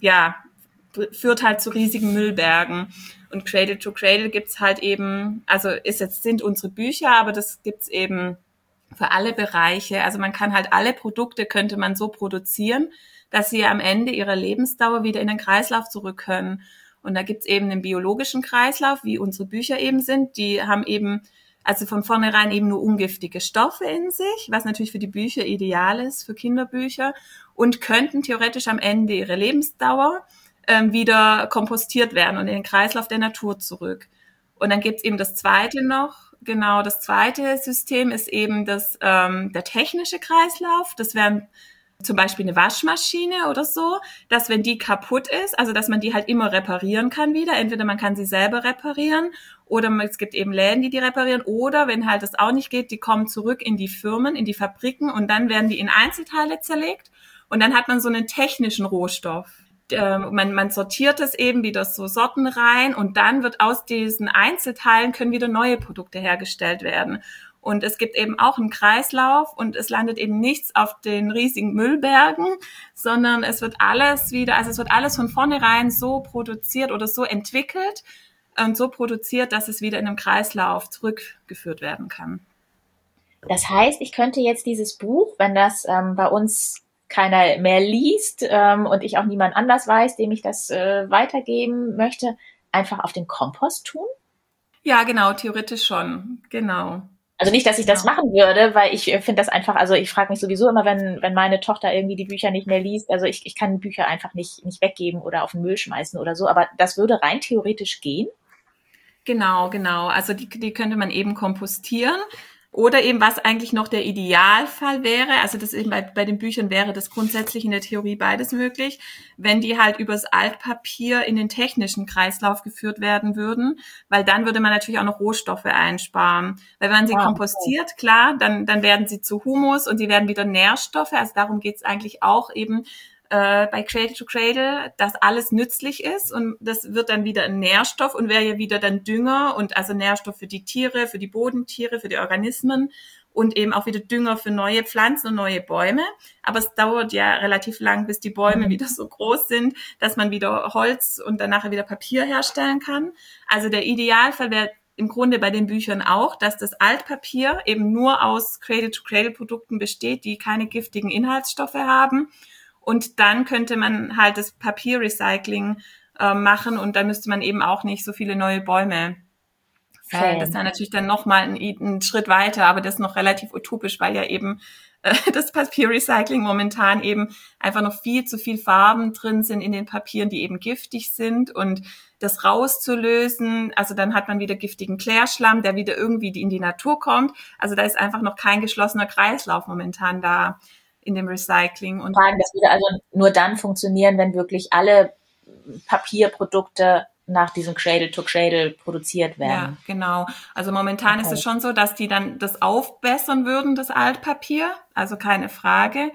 führt halt zu riesigen Müllbergen. Und Cradle to Cradle gibt's halt eben, also sind unsere Bücher, aber das gibt's eben für alle Bereiche. Also man kann halt alle Produkte könnte man so produzieren, dass sie am Ende ihrer Lebensdauer wieder in den Kreislauf zurück können. Und da gibt's eben einen biologischen Kreislauf, wie unsere Bücher eben sind. Die haben eben also von vornherein eben nur ungiftige Stoffe in sich, was natürlich für die Bücher ideal ist, für Kinderbücher, und könnten theoretisch am Ende ihrer Lebensdauer wieder kompostiert werden und in den Kreislauf der Natur zurück. Und dann gibt's eben das zweite noch, genau, das zweite System ist eben der technische Kreislauf. Das wären zum Beispiel eine Waschmaschine oder so, dass wenn die kaputt ist, also dass man die halt immer reparieren kann wieder. Entweder man kann sie selber reparieren oder es gibt eben Läden, die reparieren. Oder wenn halt das auch nicht geht, die kommen zurück in die Firmen, in die Fabriken und dann werden die in Einzelteile zerlegt. Und dann hat man so einen technischen Rohstoff. Man sortiert es eben wieder so Sorten rein und dann wird aus diesen Einzelteilen können wieder neue Produkte hergestellt werden. Und es gibt eben auch einen Kreislauf und es landet eben nichts auf den riesigen Müllbergen, sondern es wird alles von vornherein so produziert oder so entwickelt und so produziert, dass es wieder in einem Kreislauf zurückgeführt werden kann. Das heißt, ich könnte jetzt dieses Buch, wenn das bei uns keiner mehr liest und ich auch niemand anders weiß, dem ich das weitergeben möchte, einfach auf den Kompost tun? Ja, genau, theoretisch schon. Genau. Also nicht, dass ich das Genau. machen würde, weil ich finde das einfach, also ich frage mich sowieso immer, wenn meine Tochter irgendwie die Bücher nicht mehr liest, also ich kann Bücher einfach nicht weggeben oder auf den Müll schmeißen oder so, aber das würde rein theoretisch gehen. Genau. Also die könnte man eben kompostieren. Oder eben, was eigentlich noch der Idealfall wäre, also das eben bei den Büchern wäre das grundsätzlich in der Theorie beides möglich, wenn die halt übers Altpapier in den technischen Kreislauf geführt werden würden, weil dann würde man natürlich auch noch Rohstoffe einsparen. Weil wenn man sie Ah, okay. kompostiert, klar, dann werden sie zu Humus und die werden wieder Nährstoffe, also darum geht's eigentlich auch eben bei Cradle to Cradle, dass alles nützlich ist und das wird dann wieder ein Nährstoff und wäre ja wieder dann Dünger und also Nährstoff für die Tiere, für die Bodentiere, für die Organismen und eben auch wieder Dünger für neue Pflanzen und neue Bäume. Aber es dauert ja relativ lang, bis die Bäume wieder so groß sind, dass man wieder Holz und dann nachher wieder Papier herstellen kann. Also der Idealfall wäre im Grunde bei den Büchern auch, dass das Altpapier eben nur aus Cradle-to-Cradle-Produkten besteht, die keine giftigen Inhaltsstoffe haben. Und dann könnte man halt das Papierrecycling machen und dann müsste man eben auch nicht so viele neue Bäume fällen. Das ist ja natürlich dann nochmal ein Schritt weiter, aber das ist noch relativ utopisch, weil ja eben das Papierrecycling momentan eben einfach noch viel zu viel Farben drin sind in den Papieren, die eben giftig sind und das rauszulösen, also dann hat man wieder giftigen Klärschlamm, der wieder irgendwie in die Natur kommt. Also da ist einfach noch kein geschlossener Kreislauf momentan da in dem Recycling. Und das würde also nur dann funktionieren, wenn wirklich alle Papierprodukte nach diesem Cradle to Cradle produziert werden. Ja, genau. Also momentan ist es schon so, dass die dann das aufbessern würden, das Altpapier. Also keine Frage.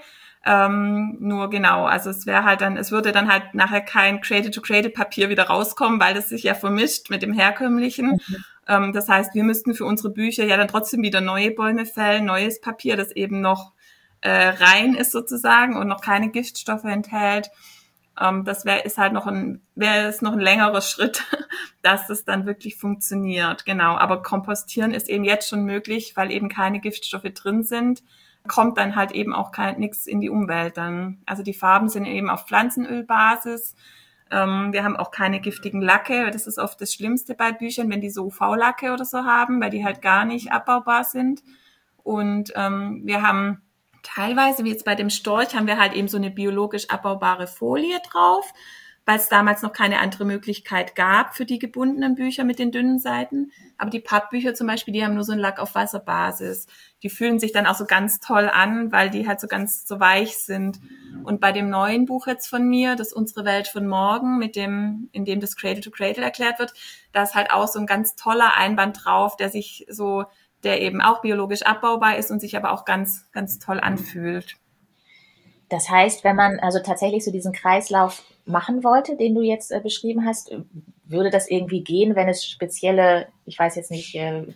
Nur genau, also es würde dann halt nachher kein Cradle-to-Cradle-Papier wieder rauskommen, weil das sich ja vermischt mit dem herkömmlichen. Das heißt, wir müssten für unsere Bücher ja dann trotzdem wieder neue Bäume fällen, neues Papier, das eben noch rein ist sozusagen und noch keine Giftstoffe enthält. Das wäre noch ein längerer Schritt, dass das dann wirklich funktioniert. Genau. Aber Kompostieren ist eben jetzt schon möglich, weil eben keine Giftstoffe drin sind. Kommt dann halt eben auch nichts in die Umwelt dann. Also die Farben sind eben auf Pflanzenölbasis. Wir haben auch keine giftigen Lacke. Das ist oft das Schlimmste bei Büchern, wenn die so UV-Lacke oder so haben, weil die halt gar nicht abbaubar sind. Und wir haben teilweise, wie jetzt bei dem Storch, haben wir halt eben so eine biologisch abbaubare Folie drauf, weil es damals noch keine andere Möglichkeit gab für die gebundenen Bücher mit den dünnen Seiten. Aber die Pappbücher zum Beispiel, die haben nur so einen Lack auf Wasserbasis. Die fühlen sich dann auch so ganz toll an, weil die halt so ganz so weich sind. Und bei dem neuen Buch jetzt von mir, das Unsere Welt von morgen, in dem das Cradle to Cradle erklärt wird, da ist halt auch so ein ganz toller Einband drauf, der eben auch biologisch abbaubar ist und sich aber auch ganz, ganz toll anfühlt. Das heißt, wenn man also tatsächlich so diesen Kreislauf machen wollte, den du jetzt beschrieben hast, würde das irgendwie gehen, wenn es spezielle, ich weiß jetzt nicht,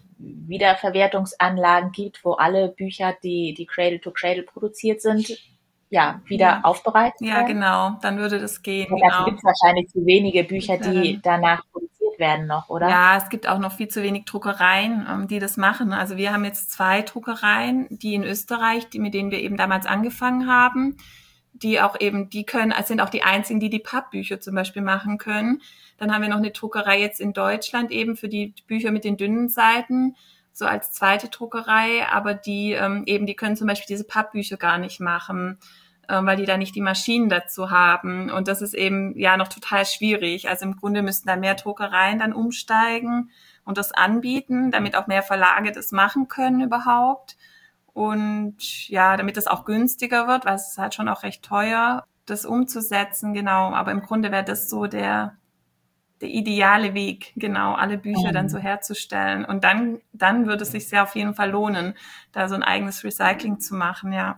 Wiederverwertungsanlagen gibt, wo alle Bücher, die Cradle to Cradle produziert sind, wieder aufbereitet werden? Ja, genau, dann würde das gehen. Ja, dafür gibt es wahrscheinlich zu wenige Bücher, die danach produziert werden noch, oder? Ja, es gibt auch noch viel zu wenig Druckereien, die das machen. Also wir haben jetzt 2 Druckereien, die in Österreich, mit denen wir eben damals angefangen haben, die auch eben, sind auch die einzigen, die Pappbücher zum Beispiel machen können. Dann haben wir noch eine Druckerei jetzt in Deutschland eben für die Bücher mit den dünnen Seiten, so als zweite Druckerei, aber die können zum Beispiel diese Pappbücher gar nicht machen, weil die da nicht die Maschinen dazu haben. Und das ist eben noch total schwierig. Also im Grunde müssten da mehr Druckereien dann umsteigen und das anbieten, damit auch mehr Verlage das machen können überhaupt. Und damit das auch günstiger wird, weil es ist halt schon auch recht teuer, das umzusetzen, genau. Aber im Grunde wäre das so der ideale Weg, genau, alle Bücher dann so herzustellen. Und dann würde es sich sehr auf jeden Fall lohnen, da so ein eigenes Recycling zu machen, ja.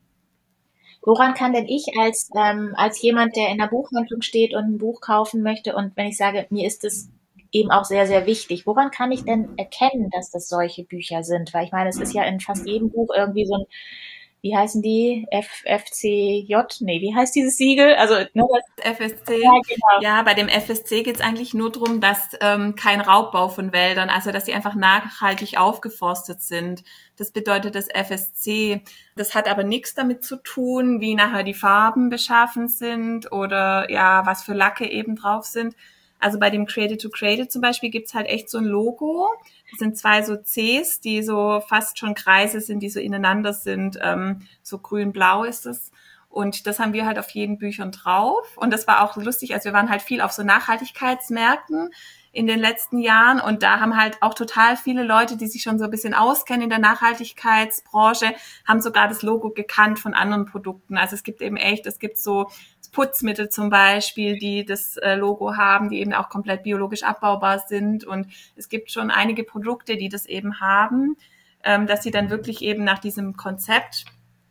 Woran kann denn ich als jemand, der in der Buchhandlung steht und ein Buch kaufen möchte und wenn ich sage, mir ist es eben auch sehr, sehr wichtig, woran kann ich denn erkennen, dass das solche Bücher sind? Weil ich meine, es ist ja in fast jedem Buch irgendwie so ein, wie heißen die? FCJ? Nee, wie heißt dieses Siegel? Also das FSC. Ja, genau. Ja, bei dem FSC geht es eigentlich nur darum, dass kein Raubbau von Wäldern, also dass sie einfach nachhaltig aufgeforstet sind. Das bedeutet das FSC. Das hat aber nichts damit zu tun, wie nachher die Farben beschaffen sind oder was für Lacke eben drauf sind. Also bei dem Cradle to Cradle zum Beispiel gibt's halt echt so ein Logo. Das sind 2 so Cs, die so fast schon Kreise sind, die so ineinander sind. So grün-blau ist es. Und das haben wir halt auf jeden Büchern drauf. Und das war auch lustig. Also wir waren halt viel auf so Nachhaltigkeitsmärkten in den letzten Jahren. Und da haben halt auch total viele Leute, die sich schon so ein bisschen auskennen in der Nachhaltigkeitsbranche, haben sogar das Logo gekannt von anderen Produkten. Also es gibt so Putzmittel zum Beispiel, die das Logo haben, die eben auch komplett biologisch abbaubar sind. Und es gibt schon einige Produkte, die das eben haben, dass sie dann wirklich eben nach diesem Konzept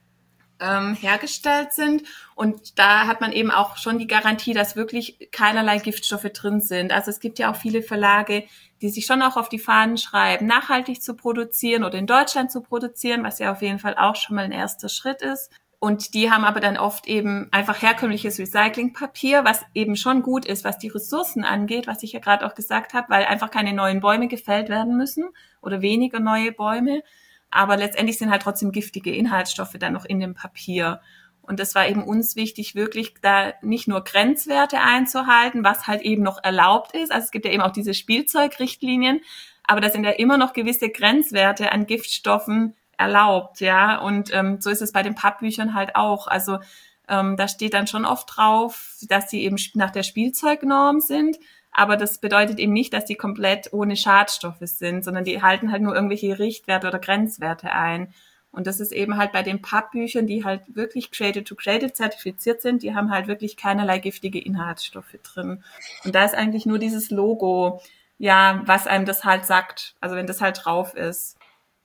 hergestellt sind. Und da hat man eben auch schon die Garantie, dass wirklich keinerlei Giftstoffe drin sind. Also es gibt ja auch viele Verlage, die sich schon auch auf die Fahnen schreiben, nachhaltig zu produzieren oder in Deutschland zu produzieren, was ja auf jeden Fall auch schon mal ein erster Schritt ist. Und die haben aber dann oft eben einfach herkömmliches Recyclingpapier, was eben schon gut ist, was die Ressourcen angeht, was ich ja gerade auch gesagt habe, weil einfach keine neuen Bäume gefällt werden müssen oder weniger neue Bäume. Aber letztendlich sind halt trotzdem giftige Inhaltsstoffe dann noch in dem Papier. Und das war eben uns wichtig, wirklich da nicht nur Grenzwerte einzuhalten, was halt eben noch erlaubt ist. Also es gibt ja eben auch diese Spielzeugrichtlinien, aber da sind ja immer noch gewisse Grenzwerte an Giftstoffen erlaubt, ja. Und so ist es bei den Pappbüchern halt auch. Also da steht dann schon oft drauf, dass die eben nach der Spielzeugnorm sind. Aber das bedeutet eben nicht, dass die komplett ohne Schadstoffe sind, sondern die halten halt nur irgendwelche Richtwerte oder Grenzwerte ein. Und das ist eben halt bei den Pappbüchern, die halt wirklich Cradle-to-Cradle zertifiziert sind, die haben halt wirklich keinerlei giftige Inhaltsstoffe drin. Und da ist eigentlich nur dieses Logo, ja, was einem das halt sagt, also wenn das halt drauf ist.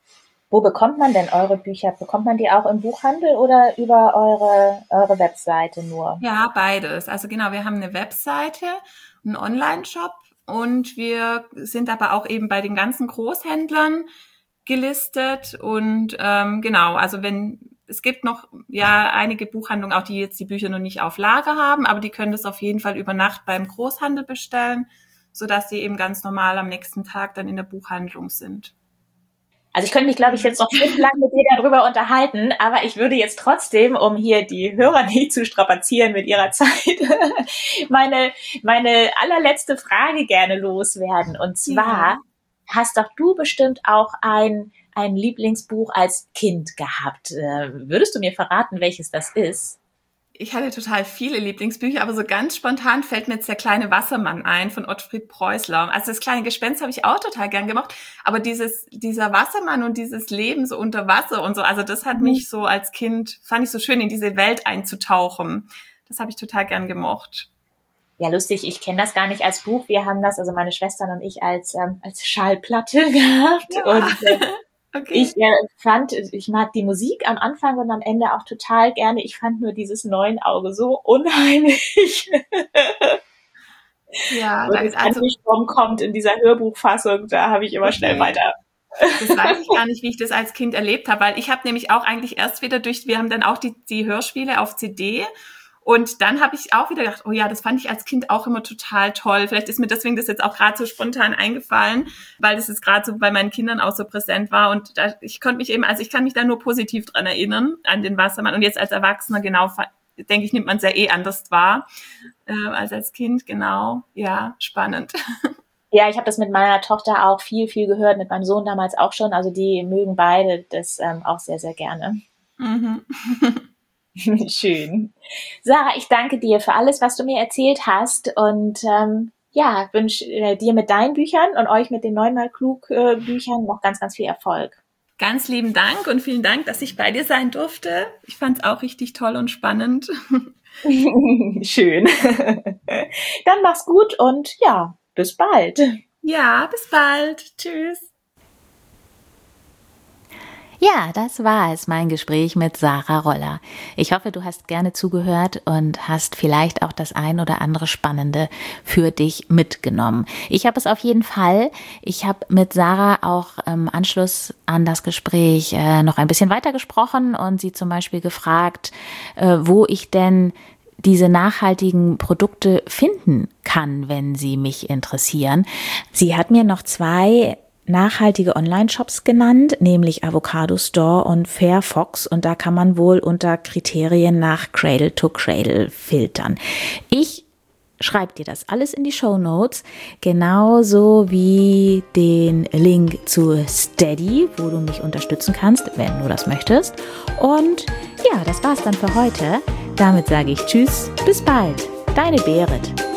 Wo bekommt man denn eure Bücher? Bekommt man die auch im Buchhandel oder über eure Webseite nur? Ja, beides. Also genau, wir haben eine Webseite, einen Online-Shop und wir sind aber auch eben bei den ganzen Großhändlern gelistet und genau, also es gibt noch ja einige Buchhandlungen, auch die jetzt die Bücher noch nicht auf Lager haben, aber die können das auf jeden Fall über Nacht beim Großhandel bestellen, sodass sie eben ganz normal am nächsten Tag dann in der Buchhandlung sind. Also ich könnte mich, glaube ich, jetzt noch stundenlang mit dir darüber unterhalten, aber ich würde jetzt trotzdem, um hier die Hörer nicht zu strapazieren mit ihrer Zeit, meine allerletzte Frage gerne loswerden. Und zwar hast doch du bestimmt auch ein Lieblingsbuch als Kind gehabt. Würdest du mir verraten, welches das ist? Ich hatte total viele Lieblingsbücher, aber so ganz spontan fällt mir jetzt der kleine Wassermann ein von Ottfried Preußler. Also das kleine Gespenst habe ich auch total gern gemacht, aber dieser Wassermann und dieses Leben so unter Wasser und so, also das hat mich so als Kind, fand ich so schön, in diese Welt einzutauchen. Das habe ich total gern gemocht. Ja, lustig, ich kenne das gar nicht als Buch. Wir haben das, also meine Schwestern und ich, als Schallplatte gehabt. Ja. Und okay. Ich mag die Musik am Anfang und am Ende auch total gerne. Ich fand nur dieses Neunauge so unheimlich. Ja, das Ansturm kommt in dieser Hörbuchfassung, da habe ich immer schnell weiter. Das weiß ich gar nicht, wie ich das als Kind erlebt habe, weil ich habe nämlich auch eigentlich erst wieder wir haben dann auch die Hörspiele auf CD. Und dann habe ich auch wieder gedacht, oh ja, das fand ich als Kind auch immer total toll. Vielleicht ist mir deswegen das jetzt auch gerade so spontan eingefallen, weil das jetzt gerade so bei meinen Kindern auch so präsent war. Und ich kann mich da nur positiv dran erinnern, an den Wassermann. Und jetzt als Erwachsener, genau, denke ich, nimmt man es ja anders wahr, als Kind, genau. Ja, spannend. Ja, ich habe das mit meiner Tochter auch viel, viel gehört, mit meinem Sohn damals auch schon. Also die mögen beide das auch sehr, sehr gerne. Mhm. Schön. Sarah, ich danke dir für alles, was du mir erzählt hast und wünsche dir mit deinen Büchern und euch mit den 9mal klug Büchern noch ganz, ganz viel Erfolg. Ganz lieben Dank und vielen Dank, dass ich bei dir sein durfte. Ich fand es auch richtig toll und spannend. Schön. Dann mach's gut und ja, bis bald. Ja, bis bald. Tschüss. Ja, das war es, mein Gespräch mit Sarah Roller. Ich hoffe, du hast gerne zugehört und hast vielleicht auch das ein oder andere Spannende für dich mitgenommen. Ich habe es auf jeden Fall. Ich habe mit Sarah auch im Anschluss an das Gespräch noch ein bisschen weiter gesprochen und sie zum Beispiel gefragt, wo ich denn diese nachhaltigen Produkte finden kann, wenn sie mich interessieren. Sie hat mir noch 2 nachhaltige Online-Shops genannt, nämlich Avocado Store und Fair Fox, und da kann man wohl unter Kriterien nach Cradle to Cradle filtern. Ich schreibe dir das alles in die Shownotes, genauso wie den Link zu Steady, wo du mich unterstützen kannst, wenn du das möchtest. Und ja, das war's dann für heute. Damit sage ich Tschüss, bis bald. Deine Berit.